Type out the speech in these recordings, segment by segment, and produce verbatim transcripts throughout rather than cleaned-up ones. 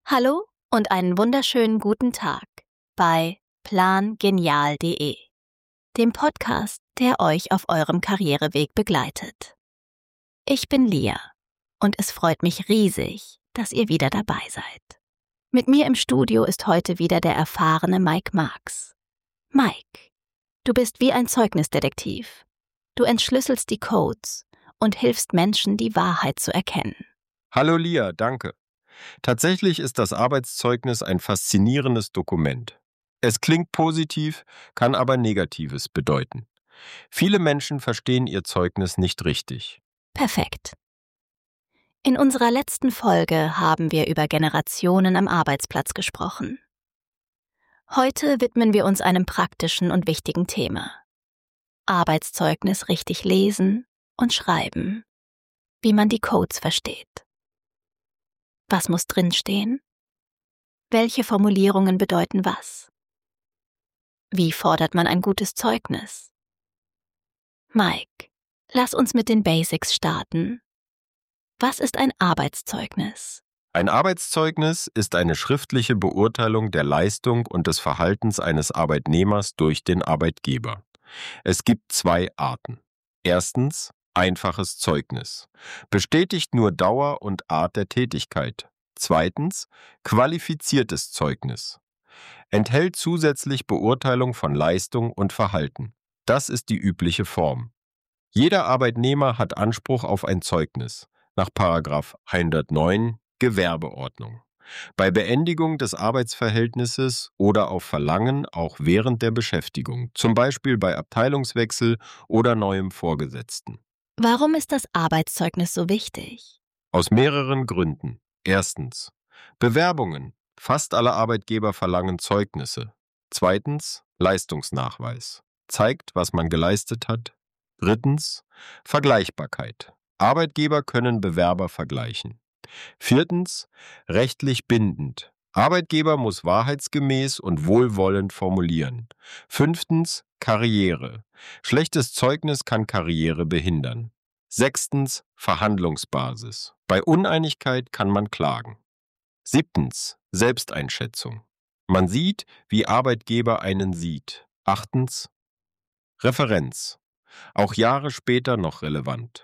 Hallo und einen wunderschönen guten Tag bei plangenial punkt de, dem Podcast, der euch auf eurem Karriereweg begleitet. Ich bin Lia und es freut mich riesig, dass ihr wieder dabei seid. Mit mir im Studio ist heute wieder der erfahrene Mike Marks. Mike, du bist wie ein Zeugnisdetektiv. Du entschlüsselst die Codes und hilfst Menschen, die Wahrheit zu erkennen. Hallo Lia, danke. Tatsächlich ist das Arbeitszeugnis ein faszinierendes Dokument. Es klingt positiv, kann aber Negatives bedeuten. Viele Menschen verstehen ihr Zeugnis nicht richtig. Perfekt. In unserer letzten Folge haben wir über Generationen am Arbeitsplatz gesprochen. Heute widmen wir uns einem praktischen und wichtigen Thema. Arbeitszeugnis richtig lesen und schreiben. Wie man die Codes versteht. Was muss drinstehen? Welche Formulierungen bedeuten was? Wie fordert man ein gutes Zeugnis? Mike, lass uns mit den Basics starten. Was ist ein Arbeitszeugnis? Ein Arbeitszeugnis ist eine schriftliche Beurteilung der Leistung und des Verhaltens eines Arbeitnehmers durch den Arbeitgeber. Es gibt zwei Arten. Erstens, einfaches Zeugnis. Bestätigt nur Dauer und Art der Tätigkeit. Zweitens, qualifiziertes Zeugnis. Enthält zusätzlich Beurteilung von Leistung und Verhalten. Das ist die übliche Form. Jeder Arbeitnehmer hat Anspruch auf ein Zeugnis, nach Paragraph hundertneun Gewerbeordnung. Bei Beendigung des Arbeitsverhältnisses oder auf Verlangen auch während der Beschäftigung, zum Beispiel bei Abteilungswechsel oder neuem Vorgesetzten. Warum ist das Arbeitszeugnis so wichtig? Aus mehreren Gründen. Erstens, Bewerbungen. Fast alle Arbeitgeber verlangen Zeugnisse. Zweitens, Leistungsnachweis. Zeigt, was man geleistet hat. Drittens, Vergleichbarkeit. Arbeitgeber können Bewerber vergleichen. Viertens, rechtlich bindend. Arbeitgeber muss wahrheitsgemäß und wohlwollend formulieren. Fünftens, Karriere. Schlechtes Zeugnis kann Karriere behindern. Sechstens, Verhandlungsbasis. Bei Uneinigkeit kann man klagen. Siebtens, Selbsteinschätzung. Man sieht, wie Arbeitgeber einen sieht. Achtens, Referenz. Auch Jahre später noch relevant.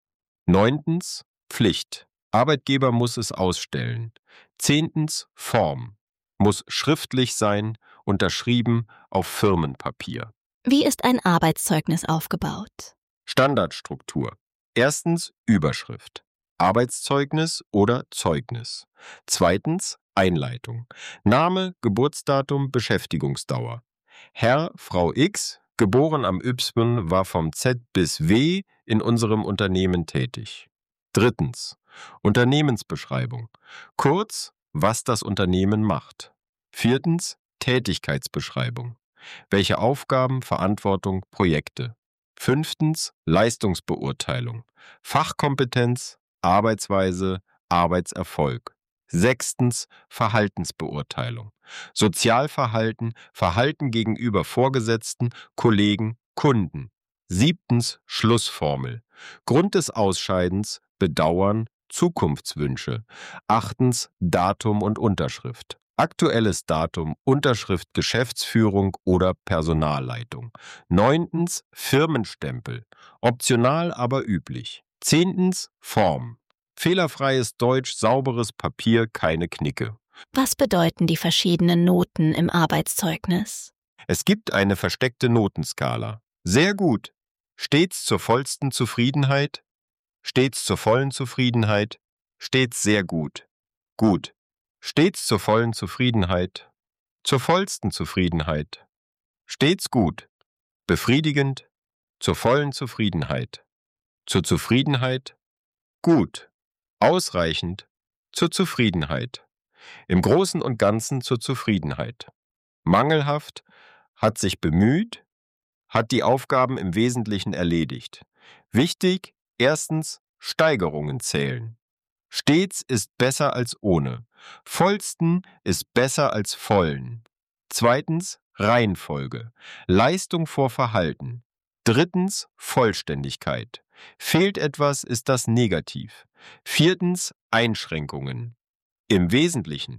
Neuntens, Pflicht. Arbeitgeber muss es ausstellen. Zehntens, Form. Muss schriftlich sein, unterschrieben auf Firmenpapier. Wie ist ein Arbeitszeugnis aufgebaut? Standardstruktur. Erstens, Überschrift. Arbeitszeugnis oder Zeugnis. Zweitens, Einleitung. Name, Geburtsdatum, Beschäftigungsdauer. Herr, Frau X, geboren am Y, war vom Z bis W in unserem Unternehmen tätig. Drittens, Unternehmensbeschreibung. Kurz, was das Unternehmen macht. Viertens, Tätigkeitsbeschreibung. Welche Aufgaben, Verantwortung, Projekte. Fünftens, Leistungsbeurteilung. Fachkompetenz, Arbeitsweise, Arbeitserfolg. Sechstens, Verhaltensbeurteilung. Sozialverhalten, Verhalten gegenüber Vorgesetzten, Kollegen, Kunden. Siebtens, Schlussformel. Grund des Ausscheidens, Bedauern, Zukunftswünsche. Achtens, Datum und Unterschrift. Aktuelles Datum, Unterschrift Geschäftsführung oder Personalleitung. Neuntens, Firmenstempel. Optional, aber üblich. Zehntens, Form. Fehlerfreies Deutsch, sauberes Papier, keine Knicke. Was bedeuten die verschiedenen Noten im Arbeitszeugnis? Es gibt eine versteckte Notenskala. Sehr gut. Stets zur vollsten Zufriedenheit. Stets zur vollen Zufriedenheit. Stets sehr gut. Gut. Stets zur vollen Zufriedenheit. Zur vollsten Zufriedenheit. Stets gut. Befriedigend. Zur vollen Zufriedenheit. Zur Zufriedenheit. Gut. Ausreichend. Zur Zufriedenheit. Im Großen und Ganzen zur Zufriedenheit. Mangelhaft. Hat sich bemüht. Hat die Aufgaben im Wesentlichen erledigt. Wichtig. Erstens, Steigerungen zählen. Stets ist besser als ohne. Vollsten ist besser als vollen. Zweitens, Reihenfolge. Leistung vor Verhalten. Drittens, Vollständigkeit. Fehlt etwas, ist das negativ. Viertens, Einschränkungen. Im Wesentlichen.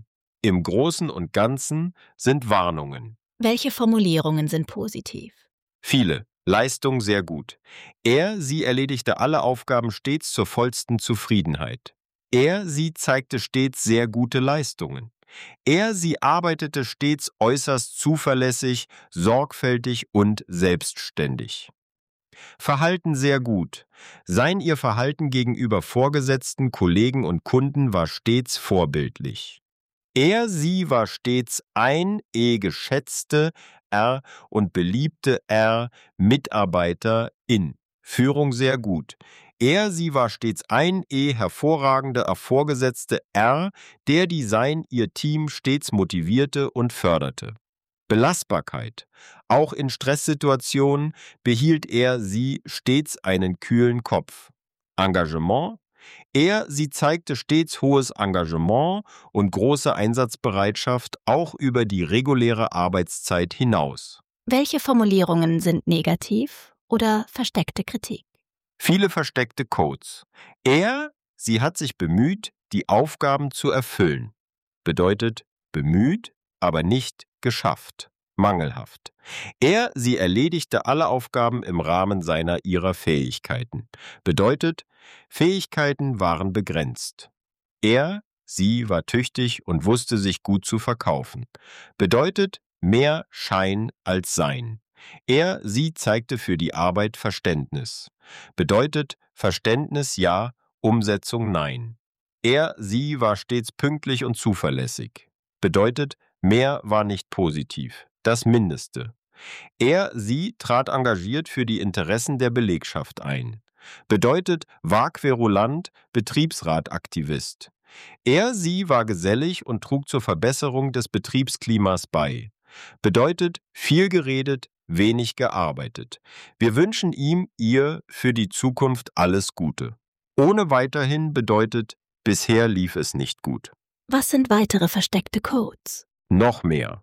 im Großen und Ganzen sind Warnungen. Welche Formulierungen sind positiv? Viele. Leistung sehr gut. Er, sie erledigte alle Aufgaben stets zur vollsten Zufriedenheit. Er, sie zeigte stets sehr gute Leistungen. Er, sie arbeitete stets äußerst zuverlässig, sorgfältig und selbstständig. Verhalten sehr gut. Sein ihr Verhalten gegenüber Vorgesetzten, Kollegen und Kunden war stets vorbildlich. Er, sie war stets ein, eh geschätzte, er und beliebte er Mitarbeiterin. Führung sehr gut. Er, sie war stets ein, eh hervorragende, Vorgesetzte er, der die sein, ihr Team stets motivierte und förderte. Belastbarkeit. Auch in Stresssituationen behielt er, sie stets einen kühlen Kopf. Engagement. Er, sie zeigte stets hohes Engagement und große Einsatzbereitschaft auch über die reguläre Arbeitszeit hinaus. Welche Formulierungen sind negativ oder versteckte Kritik? Viele versteckte Codes. Er, sie hat sich bemüht, die Aufgaben zu erfüllen. Bedeutet bemüht, aber nicht geschafft. Mangelhaft. Er, sie erledigte alle Aufgaben im Rahmen seiner ihrer Fähigkeiten. Bedeutet, Fähigkeiten waren begrenzt. Er, sie war tüchtig und wusste sich gut zu verkaufen. Bedeutet, mehr Schein als Sein. Er, sie zeigte für die Arbeit Verständnis. Bedeutet, Verständnis ja, Umsetzung nein. Er, sie war stets pünktlich und zuverlässig. Bedeutet, mehr war nicht positiv. Das Mindeste. Er, sie trat engagiert für die Interessen der Belegschaft ein. Bedeutet, war querulant, Betriebsrataktivist. Er, sie war gesellig und trug zur Verbesserung des Betriebsklimas bei. Bedeutet, viel geredet, wenig gearbeitet. Wir wünschen ihm, ihr für die Zukunft alles Gute. Ohne weiterhin bedeutet, bisher lief es nicht gut. Was sind weitere versteckte Codes? Noch mehr.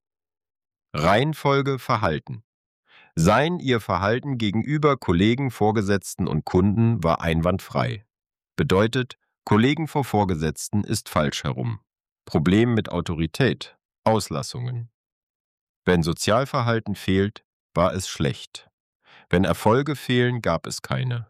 Reihenfolge Verhalten. Sein ihr Verhalten gegenüber Kollegen, Vorgesetzten und Kunden war einwandfrei. Bedeutet, Kollegen vor Vorgesetzten ist falsch herum. Problem mit Autorität. Auslassungen. Wenn Sozialverhalten fehlt, war es schlecht. Wenn Erfolge fehlen, gab es keine.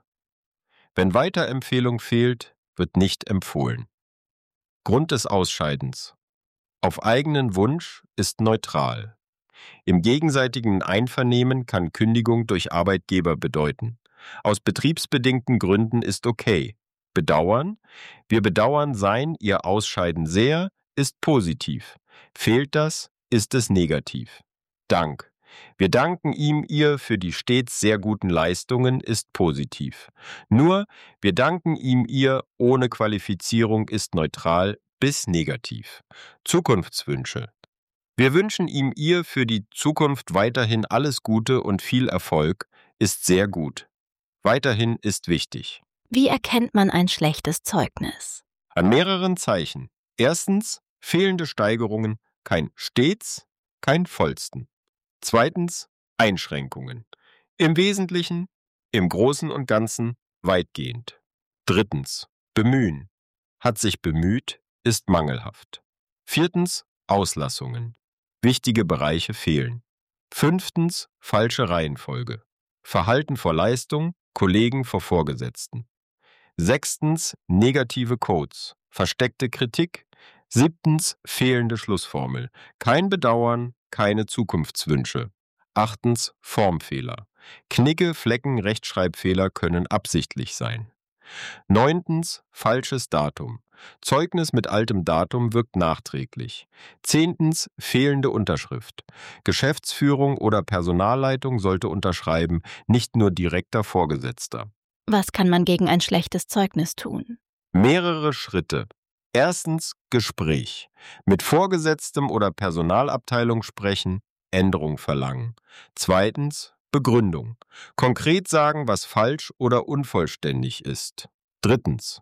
Wenn Weiterempfehlung fehlt, wird nicht empfohlen. Grund des Ausscheidens. Auf eigenen Wunsch ist neutral. Im gegenseitigen Einvernehmen kann Kündigung durch Arbeitgeber bedeuten. Aus betriebsbedingten Gründen ist okay. Bedauern? Wir bedauern sein, ihr Ausscheiden sehr, ist positiv. Fehlt das, ist es negativ. Dank. Wir danken ihm, ihr für die stets sehr guten Leistungen, ist positiv. Nur, wir danken ihm, ihr ohne Qualifizierung ist neutral bis negativ. Zukunftswünsche. Wir wünschen ihm, ihr für die Zukunft weiterhin alles Gute und viel Erfolg, ist sehr gut. Weiterhin ist wichtig. Wie erkennt man ein schlechtes Zeugnis? An mehreren Zeichen. Erstens, fehlende Steigerungen, kein stets, kein vollsten. Zweitens, Einschränkungen. Im Wesentlichen, im Großen und Ganzen, weitgehend. Drittens, bemühen. Hat sich bemüht, ist mangelhaft. Viertens, Auslassungen. Wichtige Bereiche fehlen. Fünftens, falsche Reihenfolge. Verhalten vor Leistung, Kollegen vor Vorgesetzten. Sechstens, negative Codes. Versteckte Kritik. Siebtens, fehlende Schlussformel. Kein Bedauern, keine Zukunftswünsche. Achtens, Formfehler. Knicke, Flecken, Rechtschreibfehler können absichtlich sein. Neuntens, falsches Datum. Zeugnis mit altem Datum wirkt nachträglich. Zehntens, fehlende Unterschrift. Geschäftsführung oder Personalleitung sollte unterschreiben, nicht nur direkter Vorgesetzter. Was kann man gegen ein schlechtes Zeugnis tun? Mehrere Schritte. Erstens, Gespräch. Mit Vorgesetztem oder Personalabteilung sprechen, Änderung verlangen. Zweitens, Begründung. Konkret sagen, was falsch oder unvollständig ist. Drittens,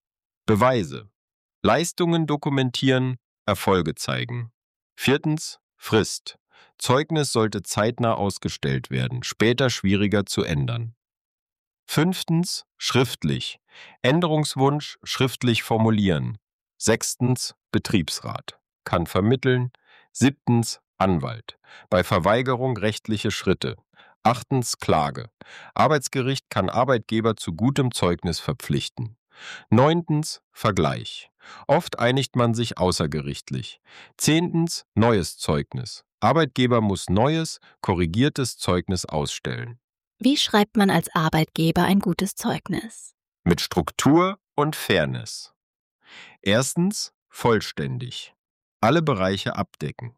Beweise. Leistungen dokumentieren, Erfolge zeigen. Viertens, Frist. Zeugnis sollte zeitnah ausgestellt werden, später schwieriger zu ändern. Fünftens, schriftlich. Änderungswunsch schriftlich formulieren. Sechstens, Betriebsrat. kann vermitteln. Siebtens Anwalt. Bei Verweigerung rechtliche Schritte. Achtens Klage. Arbeitsgericht kann Arbeitgeber zu gutem Zeugnis verpflichten. Neuntens Vergleich. Oft einigt man sich außergerichtlich. Zehntens neues Zeugnis. Arbeitgeber muss neues, korrigiertes Zeugnis ausstellen. Wie schreibt man als Arbeitgeber ein gutes Zeugnis? Mit Struktur und Fairness. Erstens vollständig. Alle Bereiche abdecken.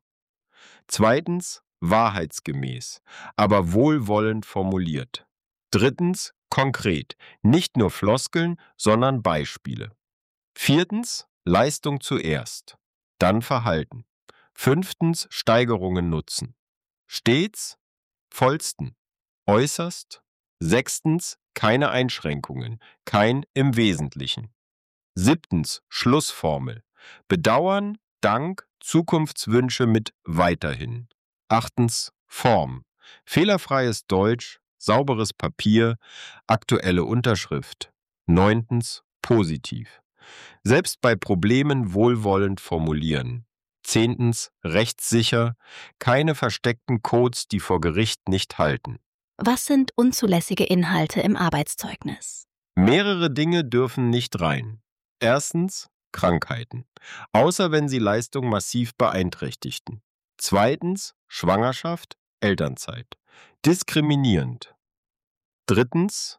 Zweitens wahrheitsgemäß, aber wohlwollend formuliert. Drittens konkret, nicht nur Floskeln, sondern Beispiele. Viertens Leistung zuerst, dann Verhalten. Fünftens Steigerungen nutzen. Stets, vollsten, äußerst. Sechstens keine Einschränkungen, kein im Wesentlichen. Siebtens Schlussformel. Bedauern, Dank, Zukunftswünsche mit weiterhin. Achtens Form. Fehlerfreies Deutsch, sauberes Papier, aktuelle Unterschrift. Neuntens positiv. Selbst bei Problemen wohlwollend formulieren. Zehntens rechtssicher, keine versteckten Codes, die vor Gericht nicht halten. Was sind unzulässige Inhalte im Arbeitszeugnis? Mehrere Dinge dürfen nicht rein. Erstens Krankheiten, außer wenn sie Leistung massiv beeinträchtigten. Zweitens Schwangerschaft, Elternzeit. Diskriminierend. Drittens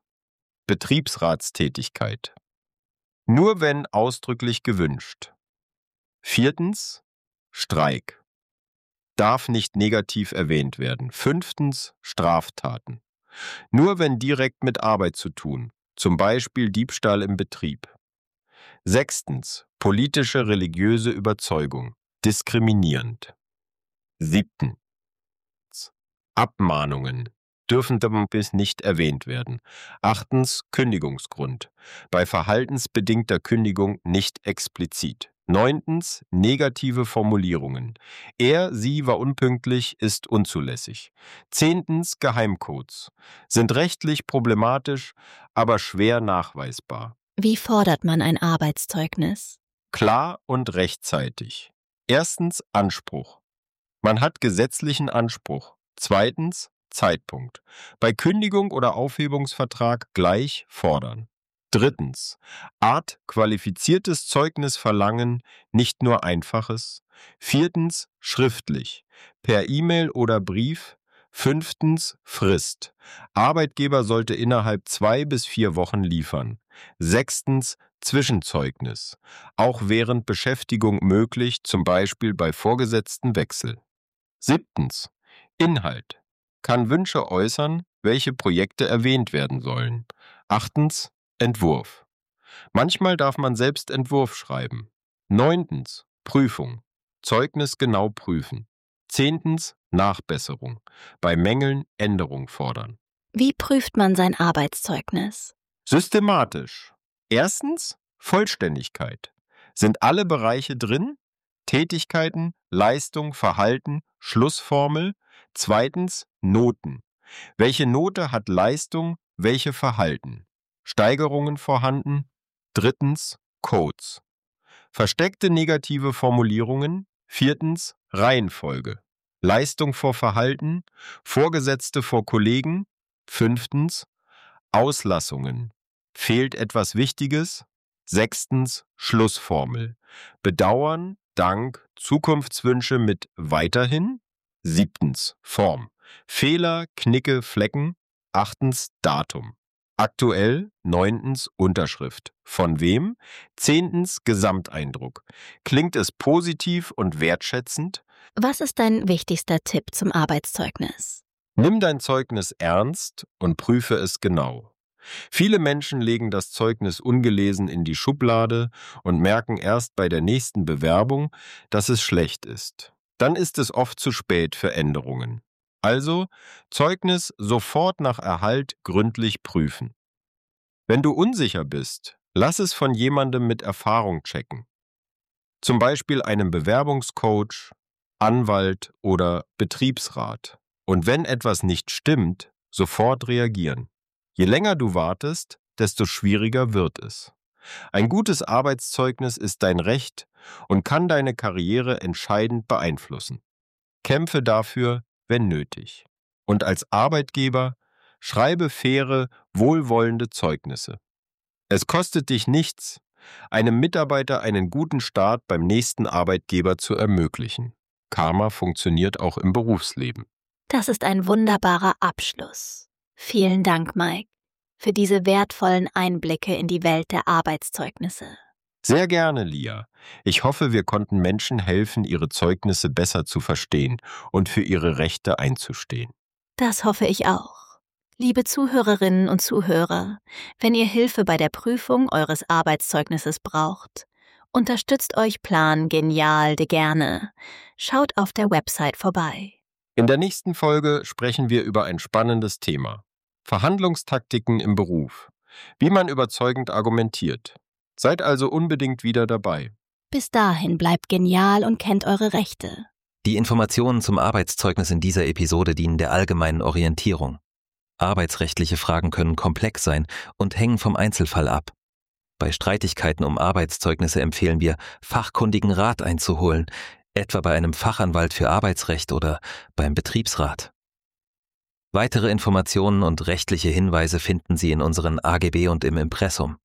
Betriebsratstätigkeit. Nur wenn ausdrücklich gewünscht. Viertens Streik. Darf nicht negativ erwähnt werden. Fünftens Straftaten. Nur wenn direkt mit Arbeit zu tun, zum Beispiel Diebstahl im Betrieb. Sechstens politische, religiöse Überzeugung. Diskriminierend. Siebtens Abmahnungen. Dürfen bis nicht erwähnt werden. Achtens Kündigungsgrund. Bei verhaltensbedingter Kündigung nicht explizit. Neuntens negative Formulierungen. Er, sie war unpünktlich, ist unzulässig. Zehntens Geheimcodes. Sind rechtlich problematisch, aber schwer nachweisbar. Wie fordert man ein Arbeitszeugnis? Klar und rechtzeitig. Erstens Anspruch. Man hat gesetzlichen Anspruch. Zweitens Zeitpunkt. Bei Kündigung oder Aufhebungsvertrag gleich fordern. Drittens Art qualifiziertes Zeugnis verlangen, nicht nur einfaches. Viertens schriftlich. Per E-Mail oder Brief. Fünftens Frist. Arbeitgeber sollte innerhalb zwei bis vier Wochen liefern. Sechstens Zwischenzeugnis. Auch während Beschäftigung möglich, zum Beispiel bei Vorgesetztenwechsel. Siebtens Inhalt. Kann Wünsche äußern, welche Projekte erwähnt werden sollen. Achtens Entwurf. Manchmal darf man selbst Entwurf schreiben. Neuntens Prüfung. Zeugnis genau prüfen. Zehntens Nachbesserung. Bei Mängeln Änderung fordern. Wie prüft man sein Arbeitszeugnis? Systematisch. Erstens Vollständigkeit. Sind alle Bereiche drin? Tätigkeiten, Leistung, Verhalten, Schlussformel. Zweitens Noten. Welche Note hat Leistung, welche Verhalten? Steigerungen vorhanden. Drittens Codes. Versteckte negative Formulierungen. Viertens Reihenfolge. Leistung vor Verhalten, Vorgesetzte vor Kollegen. Fünftens Auslassungen. Fehlt etwas Wichtiges? Sechstens Schlussformel. Bedauern, Dank, Zukunftswünsche mit weiterhin. Siebtens Form. Fehler, Knicke, Flecken. Achtens Datum. Aktuell. Neuntens Unterschrift. Von wem? Zehntens Gesamteindruck. Klingt es positiv und wertschätzend? Was ist dein wichtigster Tipp zum Arbeitszeugnis? Nimm dein Zeugnis ernst und prüfe es genau. Viele Menschen legen das Zeugnis ungelesen in die Schublade und merken erst bei der nächsten Bewerbung, dass es schlecht ist. Dann ist es oft zu spät für Änderungen. Also Zeugnis sofort nach Erhalt gründlich prüfen. Wenn du unsicher bist, lass es von jemandem mit Erfahrung checken. Zum Beispiel einem Bewerbungscoach, Anwalt oder Betriebsrat. Und wenn etwas nicht stimmt, sofort reagieren. Je länger du wartest, desto schwieriger wird es. Ein gutes Arbeitszeugnis ist dein Recht und kann deine Karriere entscheidend beeinflussen. Kämpfe dafür, wenn nötig. Und als Arbeitgeber schreibe faire, wohlwollende Zeugnisse. Es kostet dich nichts, einem Mitarbeiter einen guten Start beim nächsten Arbeitgeber zu ermöglichen. Karma funktioniert auch im Berufsleben. Das ist ein wunderbarer Abschluss. Vielen Dank, Mike, für diese wertvollen Einblicke in die Welt der Arbeitszeugnisse. Sehr gerne, Lia. Ich hoffe, wir konnten Menschen helfen, ihre Zeugnisse besser zu verstehen und für ihre Rechte einzustehen. Das hoffe ich auch. Liebe Zuhörerinnen und Zuhörer, wenn ihr Hilfe bei der Prüfung eures Arbeitszeugnisses braucht, unterstützt euch Plan Genial de gerne. Schaut auf der Website vorbei. In der nächsten Folge sprechen wir über ein spannendes Thema. Verhandlungstaktiken im Beruf. Wie man überzeugend argumentiert. Seid also unbedingt wieder dabei. Bis dahin bleibt genial und kennt eure Rechte. Die Informationen zum Arbeitszeugnis in dieser Episode dienen der allgemeinen Orientierung. Arbeitsrechtliche Fragen können komplex sein und hängen vom Einzelfall ab. Bei Streitigkeiten um Arbeitszeugnisse empfehlen wir, fachkundigen Rat einzuholen, etwa bei einem Fachanwalt für Arbeitsrecht oder beim Betriebsrat. Weitere Informationen und rechtliche Hinweise finden Sie in unseren A G B und im Impressum.